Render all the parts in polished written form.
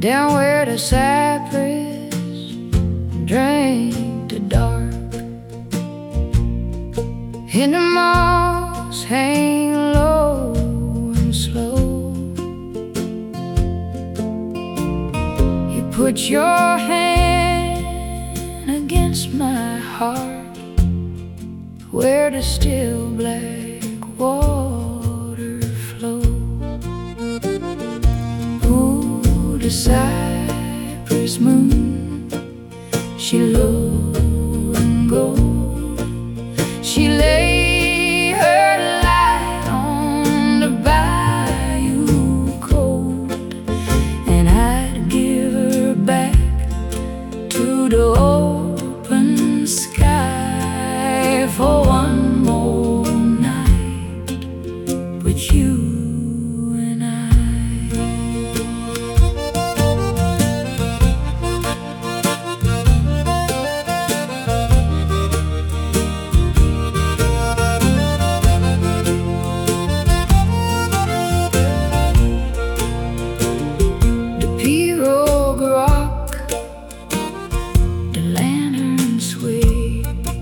down where the cypress drained the dark, and the moss hang low and slow. You put your hand against my heart, where the still black water flows. Ooh, the cypress moon, she low and gold. She lay her light on the bayou cold, and I'd give her back to the open sky for one more night with you and I. The pirogue rock, the lantern sway,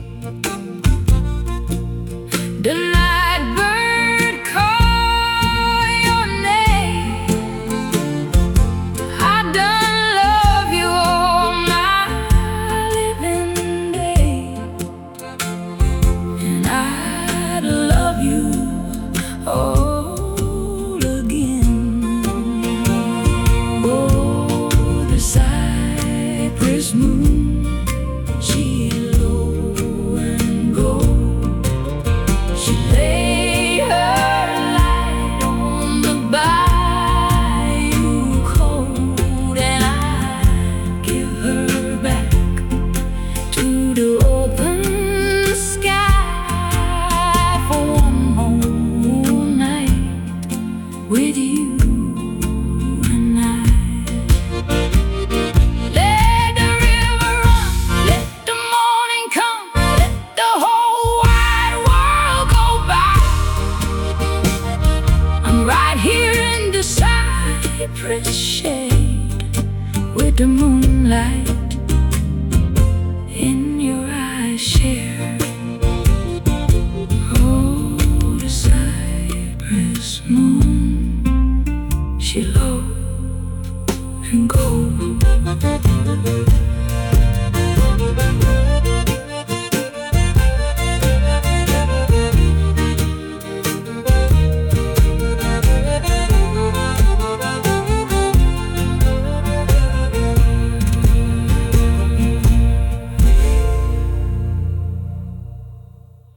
the night bird call your name. I done love you all my living day, and I'd love you all again. Oh, the cypress moon, she low and gold. She lay her light on the bayou cold, and I'd give her back to the open sky for one more night with you and I. Let the river run, let the morning come, let the whole wide world go by. I'm right here in the cypress shade with the moonlight in your eyes share. Oh, the cypress moon, she low and gold.